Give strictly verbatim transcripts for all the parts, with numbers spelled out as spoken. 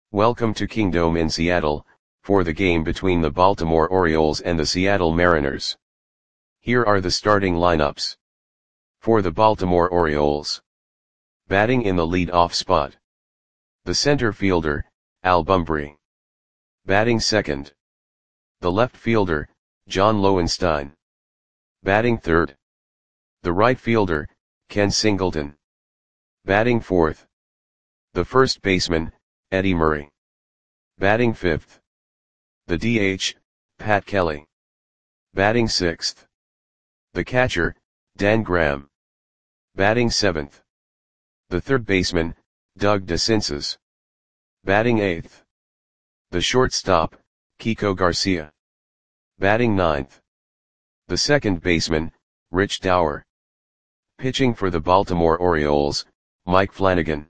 Welcome to Kingdome in Seattle, for the game between the Baltimore Orioles and the Seattle Mariners. Here are the starting lineups. For the Baltimore Orioles. Batting in the lead-off spot. The center fielder, Al Bumbry. Batting second. The left fielder, John Lowenstein. Batting third. The right fielder, Ken Singleton. Batting fourth. The first baseman, Eddie Murray. Batting fifth. The D H, Pat Kelly. Batting sixth. The catcher, Dan Graham. Batting seventh. The third baseman, Doug DeCinces. Batting eighth. The shortstop, Kiko Garcia. Batting ninth. The second baseman, Rich Dauer. Pitching for the Baltimore Orioles, Mike Flanagan.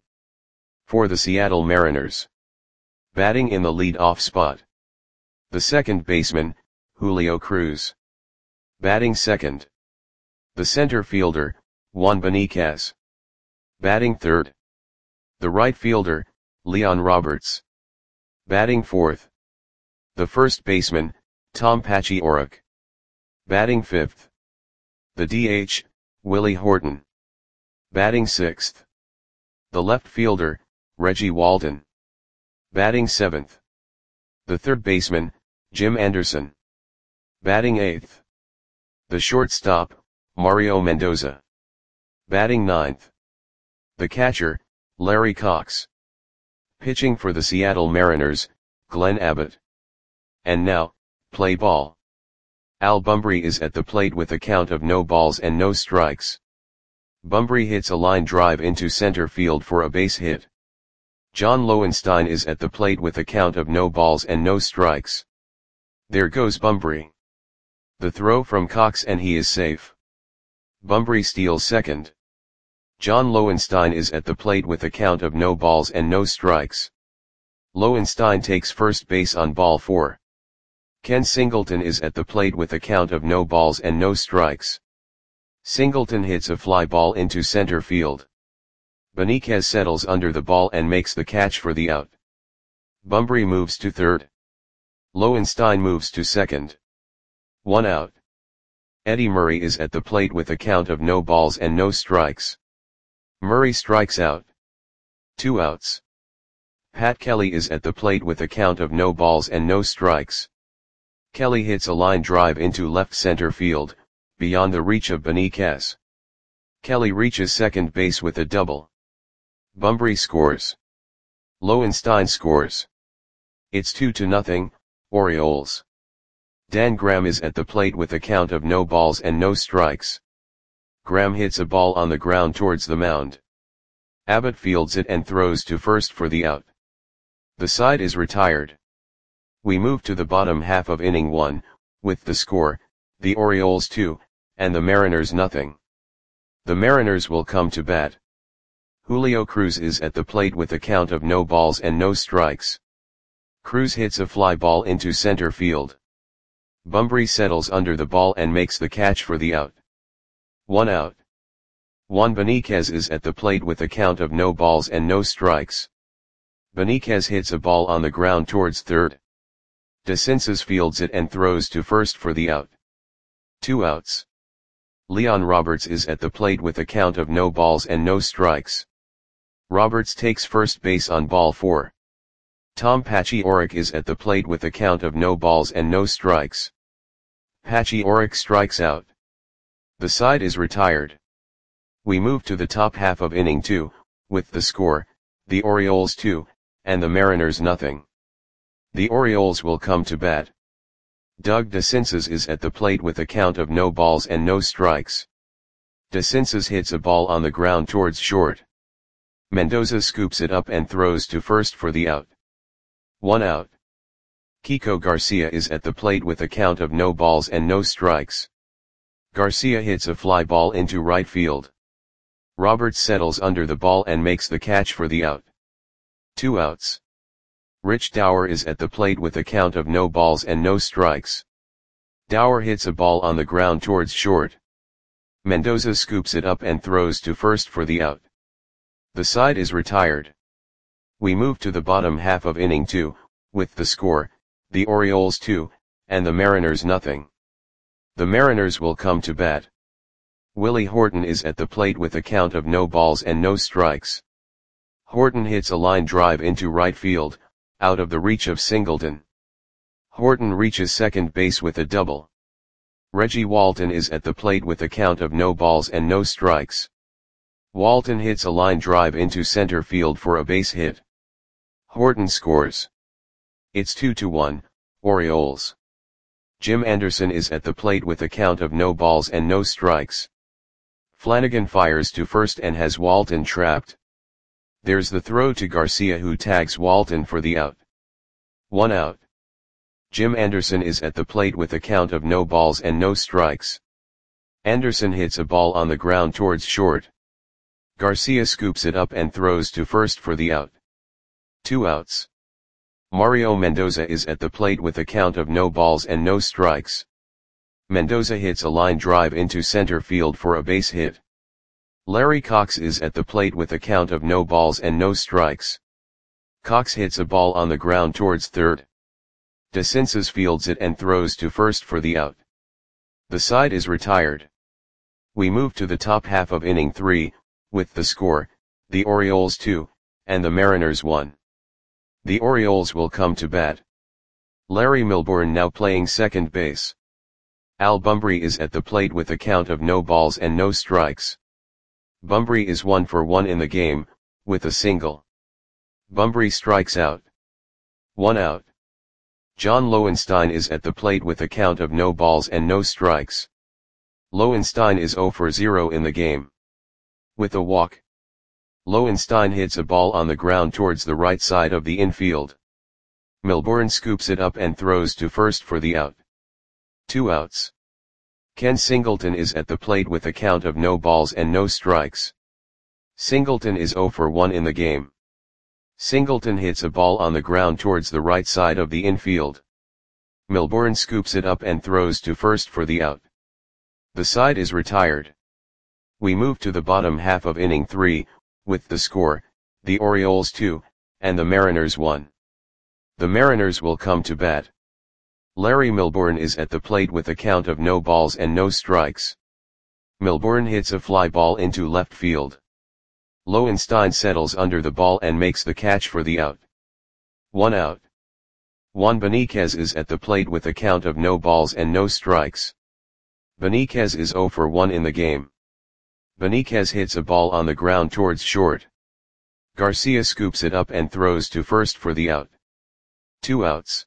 For the Seattle Mariners. Batting in the lead-off spot. The second baseman, Julio Cruz. Batting second. The center fielder, Juan Beniquez. Batting third. The right fielder, Leon Roberts. Batting fourth. The first baseman, Tom Paciorek. Batting fifth. The D H, Willie Horton. Batting sixth. The left fielder, Reggie Walton. Batting seventh. The third baseman, Jim Anderson. Batting eighth. The shortstop, Mario Mendoza. Batting ninth. The catcher, Larry Cox. Pitching for the Seattle Mariners, Glenn Abbott. And now, play ball. Al Bumbry is at the plate with a count of no balls and no strikes. Bumbry hits a line drive into center field for a base hit. John Lowenstein is at the plate with a count of no balls and no strikes. There goes Bumbry. The throw from Cox and he is safe. Bumbry steals second. John Lowenstein is at the plate with a count of no balls and no strikes. Lowenstein takes first base on ball four. Ken Singleton is at the plate with a count of no balls and no strikes. Singleton hits a fly ball into center field. Beniquez settles under the ball and makes the catch for the out. Bumbry moves to third. Lowenstein moves to second. One out. Eddie Murray is at the plate with a count of no balls and no strikes. Murray strikes out. Two outs. Pat Kelly is at the plate with a count of no balls and no strikes. Kelly hits a line drive into left center field, beyond the reach of Beniquez. Kelly reaches second base with a double. Bumbry scores. Lowenstein scores. It's two to nothing, Orioles. Dan Graham is at the plate with a count of no balls and no strikes. Graham hits a ball on the ground towards the mound. Abbott fields it and throws to first for the out. The side is retired. We move to the bottom half of inning one, with the score, the Orioles two, and the Mariners nothing. The Mariners will come to bat. Julio Cruz is at the plate with a count of no balls and no strikes. Cruz hits a fly ball into center field. Bumbry settles under the ball and makes the catch for the out. One out. Juan Beniquez is at the plate with a count of no balls and no strikes. Beniquez hits a ball on the ground towards third. DeCinces fields it and throws to first for the out. Two outs. Leon Roberts is at the plate with a count of no balls and no strikes. Roberts takes first base on ball four. Tom Paciorek is at the plate with a count of no balls and no strikes. Paciorek strikes out. The side is retired. We move to the top half of inning two, with the score, the Orioles two, and the Mariners nothing. The Orioles will come to bat. Doug DeCinces is at the plate with a count of no balls and no strikes. DeCinces hits a ball on the ground towards short. Mendoza scoops it up and throws to first for the out. One out. Kiko Garcia is at the plate with a count of no balls and no strikes. Garcia hits a fly ball into right field. Roberts settles under the ball and makes the catch for the out. Two outs. Rich Dauer is at the plate with a count of no balls and no strikes. Dauer hits a ball on the ground towards short. Mendoza scoops it up and throws to first for the out. The side is retired. We move to the bottom half of inning two, with the score, the Orioles two, and the Mariners nothing. The Mariners will come to bat. Willie Horton is at the plate with a count of no balls and no strikes. Horton hits a line drive into right field, out of the reach of Singleton. Horton reaches second base with a double. Reggie Walton is at the plate with a count of no balls and no strikes. Walton hits a line drive into center field for a base hit. Horton scores. It's two to one, Orioles. Jim Anderson is at the plate with a count of no balls and no strikes. Flanagan fires to first and has Walton trapped. There's the throw to Garcia, who tags Walton for the out. One out. Jim Anderson is at the plate with a count of no balls and no strikes. Anderson hits a ball on the ground towards short. Garcia scoops it up and throws to first for the out. Two outs. Mario Mendoza is at the plate with a count of no balls and no strikes. Mendoza hits a line drive into center field for a base hit. Larry Cox is at the plate with a count of no balls and no strikes. Cox hits a ball on the ground towards third. DeCinces fields it and throws to first for the out. The side is retired. We move to the top half of inning three, with the score, the Orioles two, and the Mariners one. The Orioles will come to bat. Larry Milbourne now playing second base. Al Bumbry is at the plate with a count of no balls and no strikes. Bumbry is one for one in the game, with a single. Bumbry strikes out. One out. John Lowenstein is at the plate with a count of no balls and no strikes. Lowenstein is zero for zero in the game. With a walk. Lowenstein hits a ball on the ground towards the right side of the infield. Milbourne scoops it up and throws to first for the out. Two outs. Ken Singleton is at the plate with a count of no balls and no strikes. Singleton is zero for one in the game. Singleton hits a ball on the ground towards the right side of the infield. Milbourne scoops it up and throws to first for the out. The side is retired. We move to the bottom half of inning three, with the score, the Orioles two, and the Mariners one. The Mariners will come to bat. Larry Milbourne is at the plate with a count of no balls and no strikes. Milbourne hits a fly ball into left field. Lowenstein settles under the ball and makes the catch for the out. One out. Juan Beniquez is at the plate with a count of no balls and no strikes. Beniquez is zero for one in the game. Beniquez hits a ball on the ground towards short. Garcia scoops it up and throws to first for the out. Two outs.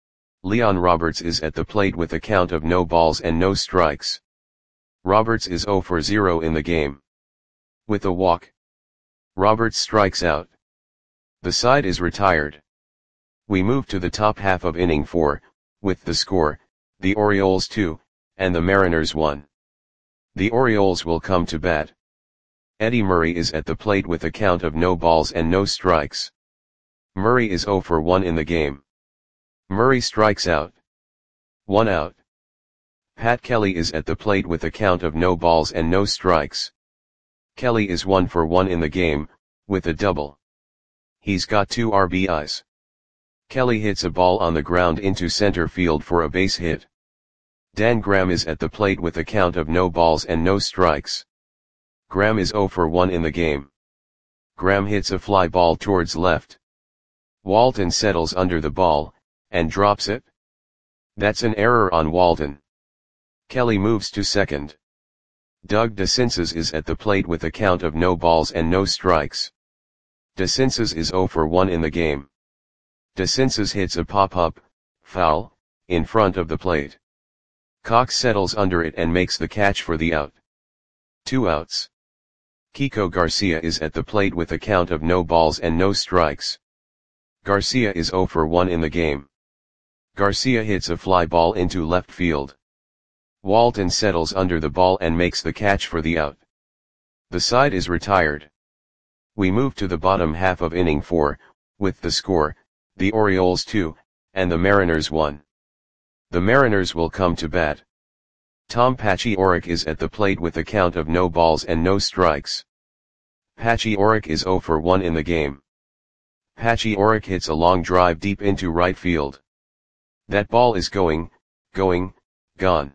Leon Roberts is at the plate with a count of no balls and no strikes. Roberts is zero for zero in the game. With a walk. Roberts strikes out. The side is retired. We move to the top half of inning four, with the score, the Orioles two, and the Mariners one. The Orioles will come to bat. Eddie Murray is at the plate with a count of no balls and no strikes. Murray is zero for one in the game. Murray strikes out. One out. Pat Kelly is at the plate with a count of no balls and no strikes. Kelly is one for one in the game, with a double. He's got two R B Is. Kelly hits a ball on the ground into center field for a base hit. Dan Graham is at the plate with a count of no balls and no strikes. Graham is zero for one in the game. Graham hits a fly ball towards left. Walton settles under the ball, and drops it. That's an error on Walton. Kelly moves to second. Doug DeCinces is at the plate with a count of no balls and no strikes. DeCinces is zero for one in the game. DeCinces hits a pop-up, foul, in front of the plate. Cox settles under it and makes the catch for the out. Two outs. Kiko Garcia is at the plate with a count of no balls and no strikes. Garcia is zero for one in the game. Garcia hits a fly ball into left field. Walton settles under the ball and makes the catch for the out. The side is retired. We move to the bottom half of inning four, with the score, the Orioles two, and the Mariners one. The Mariners will come to bat. Tom Paciorek is at the plate with a count of no balls and no strikes. Paciorek is zero for one in the game. Patchy Oric hits a long drive deep into right field. That ball is going, going, gone.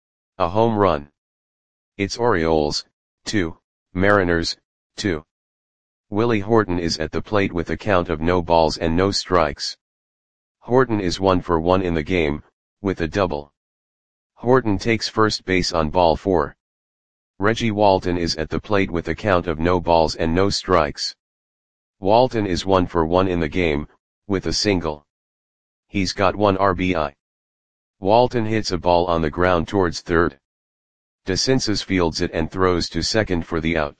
A home run. It's Orioles, two, Mariners, two. Willie Horton is at the plate with a count of no balls and no strikes. Horton is one for one in the game, with a double. Horton takes first base on ball four. Reggie Walton is at the plate with a count of no balls and no strikes. Walton is one for one in the game, with a single. He's got one R B I. Walton hits a ball on the ground towards third. DeCinces fields it and throws to second for the out.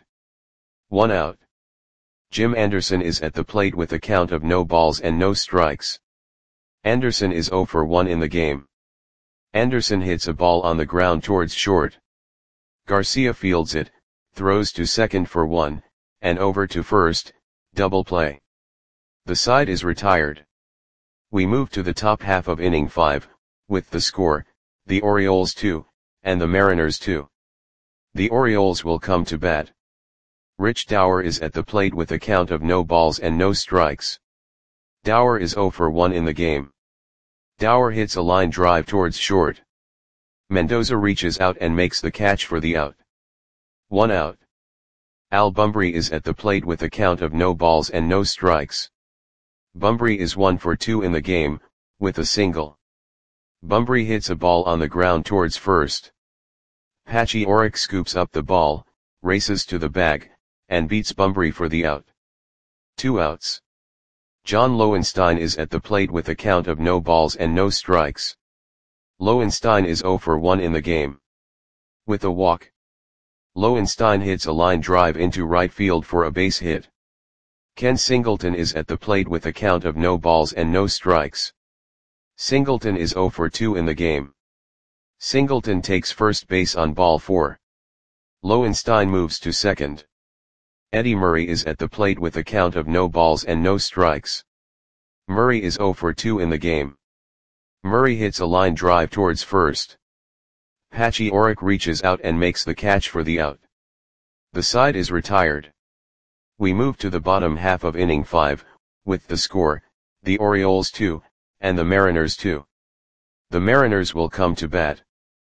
One out. Jim Anderson is at the plate with a count of no balls and no strikes. Anderson is zero for one in the game. Anderson hits a ball on the ground towards short. Garcia fields it, throws to second for one, and over to first, double play. The side is retired. We move to the top half of inning five, with the score, the Orioles two, and the Mariners two. The Orioles will come to bat. Rich Dower is at the plate with a count of no balls and no strikes. Dower is zero for one in the game. Dower hits a line drive towards short. Mendoza reaches out and makes the catch for the out. One out. Al Bumbry is at the plate with a count of no balls and no strikes. Bumbry is one for two in the game, with a single. Bumbry hits a ball on the ground towards first. Patchy Oric scoops up the ball, races to the bag, and beats Bumbry for the out. Two outs. John Lowenstein is at the plate with a count of no balls and no strikes. Lowenstein is zero for one in the game. With a walk. Lowenstein hits a line drive into right field for a base hit. Ken Singleton is at the plate with a count of no balls and no strikes. Singleton is zero for two in the game. Singleton takes first base on ball four. Lowenstein moves to second. Eddie Murray is at the plate with a count of no balls and no strikes. Murray is zero for two in the game. Murray hits a line drive towards first. Patchy Oric reaches out and makes the catch for the out. The side is retired. We move to the bottom half of inning five, with the score, the Orioles two, and the Mariners two. The Mariners will come to bat.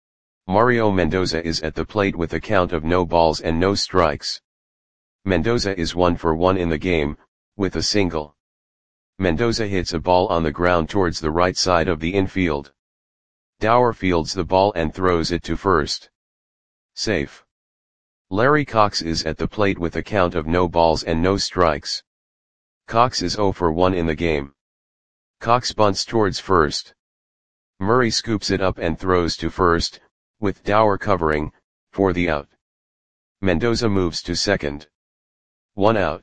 Mario Mendoza is at the plate with a count of no balls and no strikes. Mendoza is one for one in the game, with a single. Mendoza hits a ball on the ground towards the right side of the infield. Dower fields the ball and throws it to first. Safe. Larry Cox is at the plate with a count of no balls and no strikes. Cox is zero for one in the game. Cox bunts towards first. Murray scoops it up and throws to first, with Dower covering, for the out. Mendoza moves to second. One out.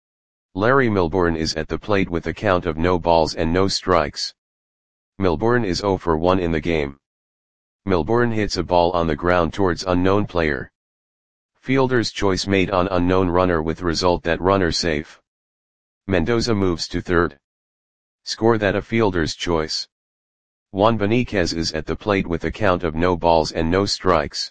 Larry Milbourne is at the plate with a count of no balls and no strikes. Milbourne is zero for one in the game. Milbourne hits a ball on the ground towards unknown player. Fielder's choice made on unknown runner with result that runner safe. Mendoza moves to third. Score that a fielder's choice. Juan Beniquez is at the plate with a count of no balls and no strikes.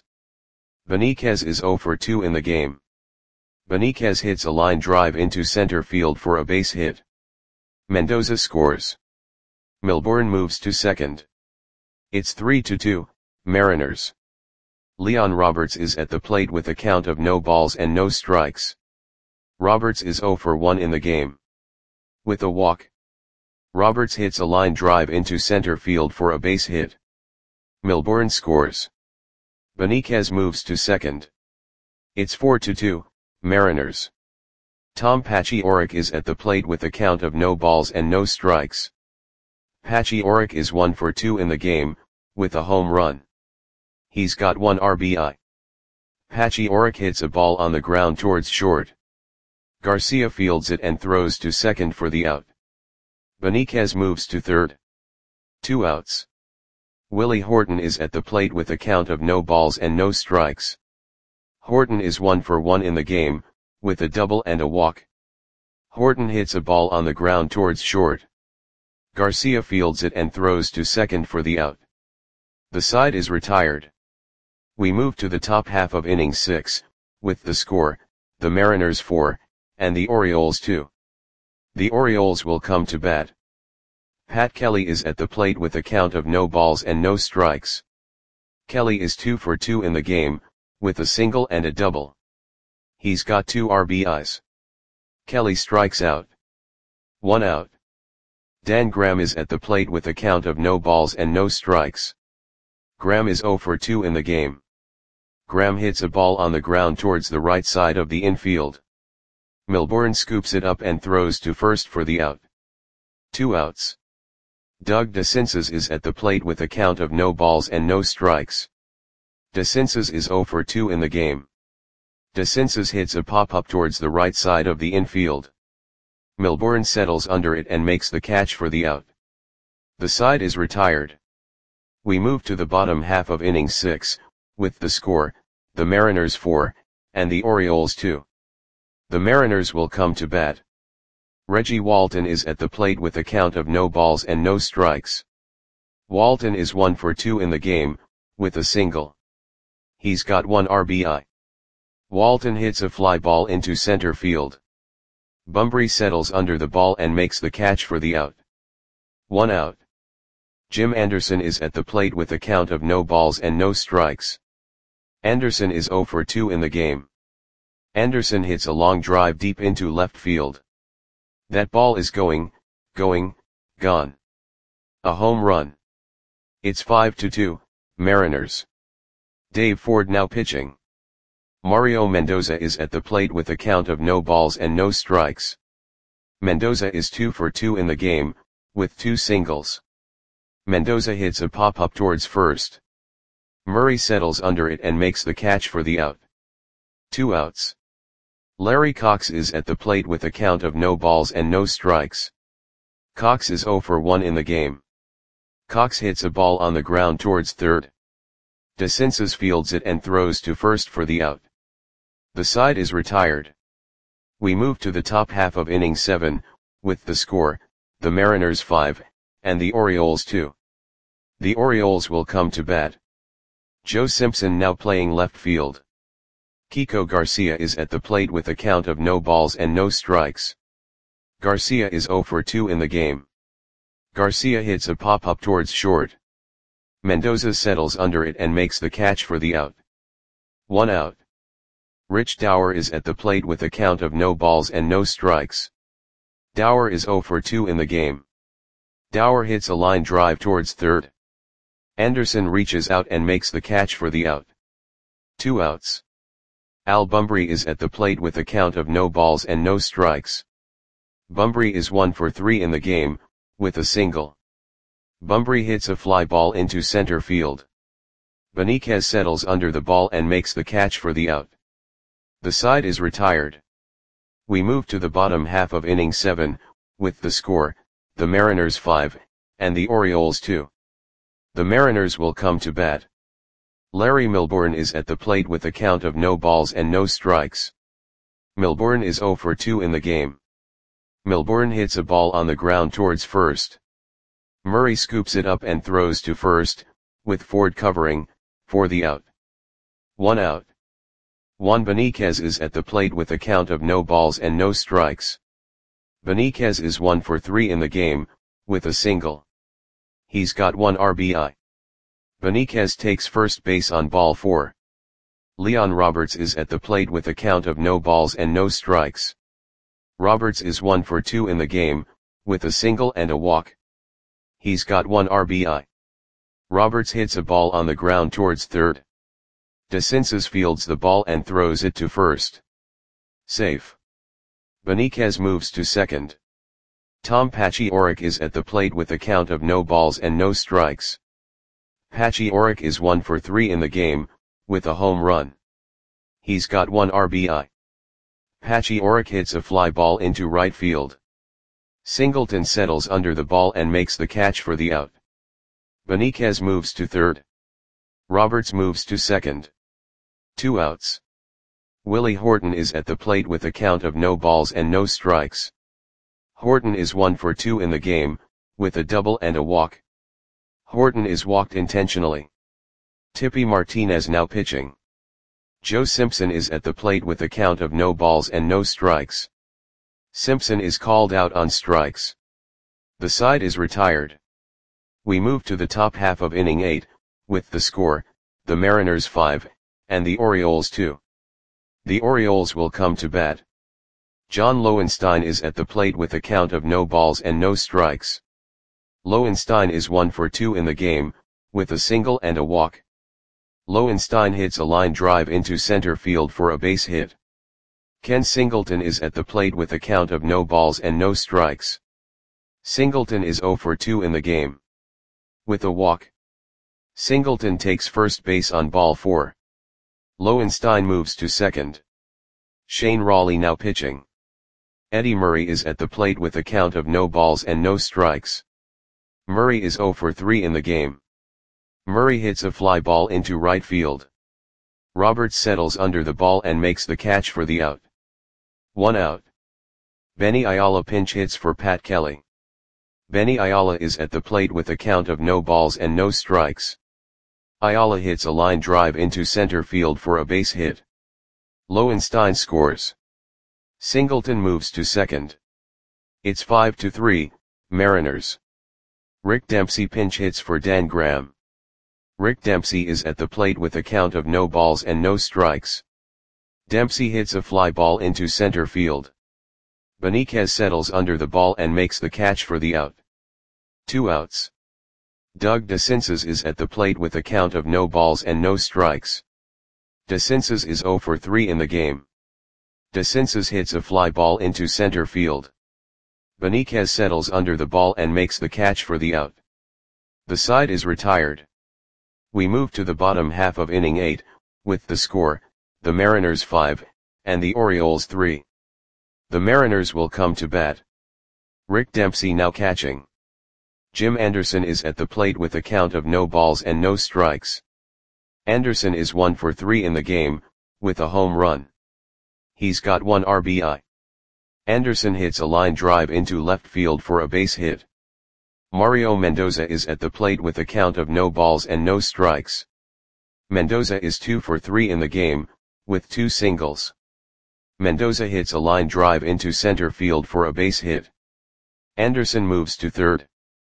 Beniquez is zero for two in the game. Beniquez hits a line drive into center field for a base hit. Mendoza scores. Milbourne moves to second. It's three to two, Mariners. Leon Roberts is at the plate with a count of no balls and no strikes. Roberts is zero for one in the game. With a walk. Roberts hits a line drive into center field for a base hit. Milbourne scores. Beniquez moves to second. It's four to two, Mariners. Tom Patchy Oric is at the plate with a count of no balls and no strikes. Patchy Oric is one for two in the game, with a home run. He's got one R B I. Patchy Oric hits a ball on the ground towards short. Garcia fields it and throws to second for the out. Beniquez moves to third. Two outs. Willie Horton is at the plate with a count of no balls and no strikes. Horton is one for one in the game, with a double and a walk. Horton hits a ball on the ground towards short. Garcia fields it and throws to second for the out. The side is retired. We move to the top half of inning six, with the score, the Mariners four, and the Orioles two. The Orioles will come to bat. Pat Kelly is at the plate with a count of no balls and no strikes. Kelly is two for two in the game, with a single and a double. He's got two R B Is. Kelly strikes out. One out. Dan Graham is at the plate with a count of no balls and no strikes. Graham is zero for two in the game. Graham hits a ball on the ground towards the right side of the infield. Milbourne scoops it up and throws to first for the out. Two outs. Doug DeCinces is at the plate with a count of no balls and no strikes. DeCinces is zero for two in the game. DeCinces hits a pop-up towards the right side of the infield. Milbourne settles under it and makes the catch for the out. The side is retired. We move to the bottom half of inning six, with the score, the Mariners four, and the Orioles two. The Mariners will come to bat. Reggie Walton is at the plate with a count of no balls and no strikes. Walton is one for two in the game, with a single. He's got one R B I. Walton hits a fly ball into center field. Bunbury settles under the ball and makes the catch for the out. One out. Jim Anderson is at the plate with a count of no balls and no strikes. Anderson is zero for two in the game. Anderson hits a long drive deep into left field. That ball is going, going, gone. A home run. It's five to two, Mariners. Dave Ford now pitching. Mario Mendoza is at the plate with a count of no balls and no strikes. Mendoza is two for two in the game, with two singles. Mendoza hits a pop-up towards first. Murray settles under it and makes the catch for the out. Two outs. Larry Cox is at the plate with a count of no balls and no strikes. Cox is zero for one in the game. Cox hits a ball on the ground towards third. DeCinces fields it and throws to first for the out. The side is retired. We move to the top half of inning seven, with the score, the Mariners five, and the Orioles two. The Orioles will come to bat. Joe Simpson now playing left field. Kiko Garcia is at the plate with a count of no balls and no strikes. Garcia is zero for two in the game. Garcia hits a pop-up towards short. Mendoza settles under it and makes the catch for the out. One out. Rich Dower is at the plate with a count of no balls and no strikes. Dower is zero for two in the game. Dower hits a line drive towards third. Anderson reaches out and makes the catch for the out. Two outs. Al Bunbury is at the plate with a count of no balls and no strikes. Bunbury is one for three in the game, with a single. Bunbury hits a fly ball into center field. Benitez settles under the ball and makes the catch for the out. The side is retired. We move to the bottom half of inning seven, with the score, the Mariners five, and the Orioles two. The Mariners will come to bat. Larry Milbourne is at the plate with a count of no balls and no strikes. Milbourne is zero for two in the game. Milbourne hits a ball on the ground towards first. Murray scoops it up and throws to first, with Ford covering, for the out. One out. Juan Benitez is at the plate with a count of no balls and no strikes. Benitez is one for three in the game, with a single. He's got one R B I. Benitez takes first base on ball four. Leon Roberts is at the plate with a count of no balls and no strikes. Roberts is one for two in the game, with a single and a walk. He's got one R B I. Roberts hits a ball on the ground towards third. DeCinces fields the ball and throws it to first. Safe. Benitez moves to second. Tom Paciorek is at the plate with a count of no balls and no strikes. Paciorek is one for three in the game, with a home run. He's got one R B I. Paciorek hits a fly ball into right field. Singleton settles under the ball and makes the catch for the out. Benitez moves to third. Roberts moves to second. Two outs. Willie Horton is at the plate with a count of no balls and no strikes. Horton is one for two in the game, with a double and a walk. Horton is walked intentionally. Tippy Martinez now pitching. Joe Simpson is at the plate with a count of no balls and no strikes. Simpson is called out on strikes. The side is retired. We move to the top half of inning eight, with the score, the Mariners five, and the Orioles two. The Orioles will come to bat. John Lowenstein is at the plate with a count of no balls and no strikes. Lowenstein is one for two in the game, with a single and a walk. Lowenstein hits a line drive into center field for a base hit. Ken Singleton is at the plate with a count of no balls and no strikes. Singleton is zero for two in the game. With a walk. Singleton takes first base on ball four. Lowenstein moves to second. Shane Rawley now pitching. Eddie Murray is at the plate with a count of no balls and no strikes. Murray is zero for three in the game. Murray hits a fly ball into right field. Roberts settles under the ball and makes the catch for the out. One out. Benny Ayala pinch hits for Pat Kelly. Benny Ayala is at the plate with a count of no balls and no strikes. Ayala hits a line drive into center field for a base hit. Lowenstein scores. Singleton moves to second. It's five to three, Mariners. Rick Dempsey pinch hits for Dan Graham. Rick Dempsey is at the plate with a count of no balls and no strikes. Dempsey hits a fly ball into center field. Benitez settles under the ball and makes the catch for the out. Two outs. Doug DeCinces is at the plate with a count of no balls and no strikes. DeCinces is zero for three in the game. DeCinces hits a fly ball into center field. Benitez settles under the ball and makes the catch for the out. The side is retired. We move to the bottom half of inning eight, with the score, the Mariners five, and the Orioles three. The Mariners will come to bat. Rick Dempsey now catching. Jim Anderson is at the plate with a count of no balls and no strikes. Anderson is one for three in the game, with a home run. He's got one R B I. Anderson hits a line drive into left field for a base hit. Mario Mendoza is at the plate with a count of no balls and no strikes. Mendoza is two for three in the game, with two singles. Mendoza hits a line drive into center field for a base hit. Anderson moves to third.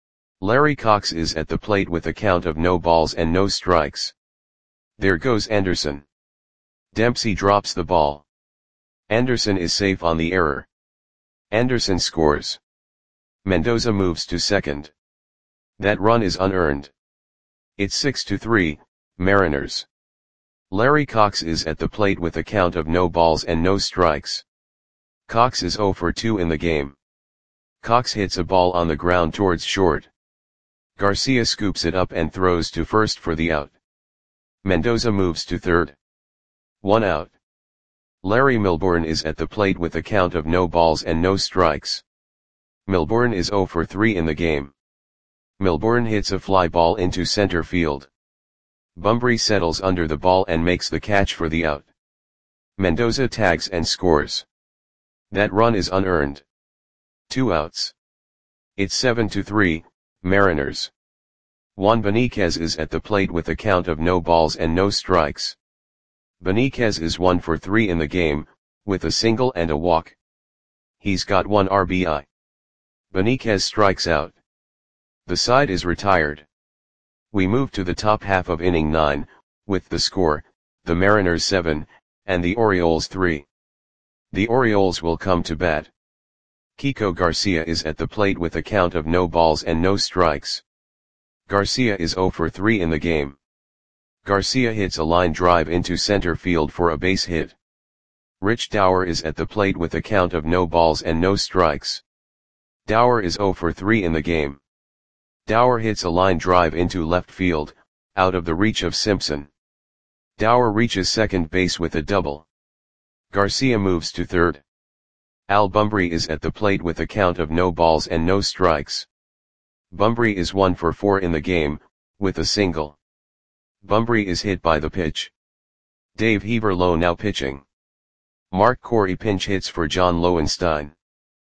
Larry Cox is at the plate with a count of no balls and no strikes. There goes Anderson. Dempsey drops the ball. Anderson is safe on the error. Anderson scores. Mendoza moves to second. That run is unearned. It's six to three, Mariners. Larry Cox is at the plate with a count of no balls and no strikes. Cox is zero for two in the game. Cox hits a ball on the ground towards short. Garcia scoops it up and throws to first for the out. Mendoza moves to third. One out. Larry Milbourne is at the plate with a count of no balls and no strikes. Milbourne is zero for three in the game. Milbourne hits a fly ball into center field. Bumbry settles under the ball and makes the catch for the out. Mendoza tags and scores. That run is unearned. Two outs. It's seven to three, Mariners. Juan Benitez is at the plate with a count of no balls and no strikes. Benitez is one for three in the game, with a single and a walk. He's got one R B I. Benitez strikes out. The side is retired. We move to the top half of inning nine, with the score, the Mariners seven, and the Orioles three. The Orioles will come to bat. Kiko Garcia is at the plate with a count of no balls and no strikes. Garcia is zero for three in the game. Garcia hits a line drive into center field for a base hit. Rich Dower is at the plate with a count of no balls and no strikes. Dower is zero for three in the game. Dower hits a line drive into left field, out of the reach of Simpson. Dower reaches second base with a double. Garcia moves to third. Al Bumbry is at the plate with a count of no balls and no strikes. Bumbry is one for four in the game, with a single. Bumbry is hit by the pitch. Dave Heaverlow now pitching. Mark Corey pinch hits for John Lowenstein.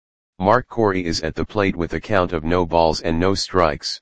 Mark Corey is at the plate with a count of no balls and no strikes.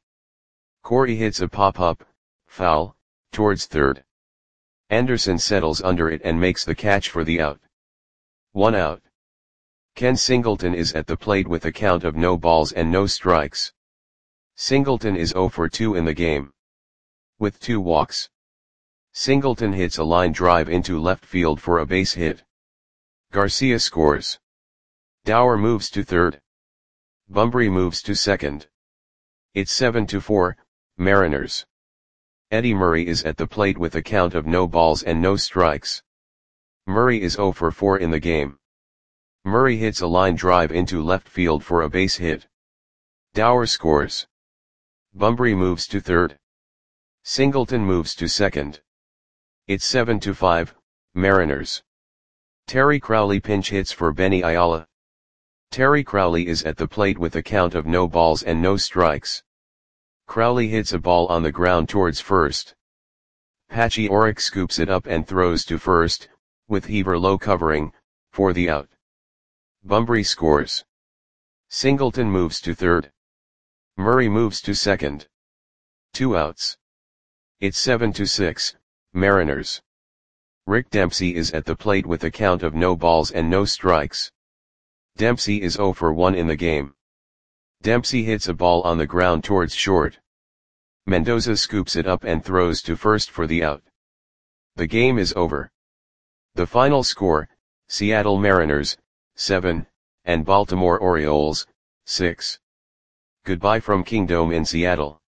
Corey hits a pop-up, foul, towards third. Anderson settles under it and makes the catch for the out. One out. Ken Singleton is at the plate with a count of no balls and no strikes. Singleton is zero for two in the game. With two walks. Singleton hits a line drive into left field for a base hit. Garcia scores. Dower moves to third. Bunbury moves to second. It's seven to four, Mariners. Eddie Murray is at the plate with a count of no balls and no strikes. Murray is zero for four in the game. Murray hits a line drive into left field for a base hit. Dower scores. Bunbury moves to third. Singleton moves to second. It's seven to five, Mariners. Terry Crowley pinch hits for Benny Ayala. Terry Crowley is at the plate with a count of no balls and no strikes. Crowley hits a ball on the ground towards first. Patchy Oric scoops it up and throws to first, with Heaver low covering, for the out. Bunbury scores. Singleton moves to third. Murray moves to second. Two outs. It's seven to six, Mariners. Rick Dempsey is at the plate with a count of no balls and no strikes. Dempsey is zero for one in the game. Dempsey hits a ball on the ground towards short. Mendoza scoops it up and throws to first for the out. The game is over. The final score, Seattle Mariners, seven, and Baltimore Orioles, six. Goodbye from Kingdome in Seattle.